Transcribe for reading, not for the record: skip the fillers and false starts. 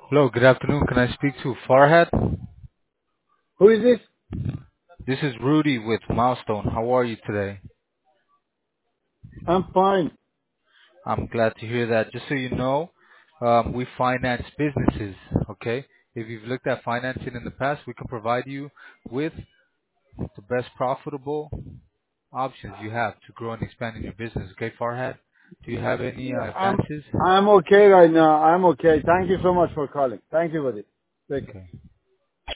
Hello, good afternoon. Can I speak to Farhad? Who is this? This is Rudy with Milestone. How are you today? I'm fine. I'm glad to hear that. Just so you know, we finance businesses, okay? If you've looked at financing in the past, we can provide you with the best profitable options you have to grow and expand in your business, okay, Farhad? Do you have any I'm advances? I'm okay right now. I'm okay. Thank you so much for calling. Thank you, buddy. Take care. Okay.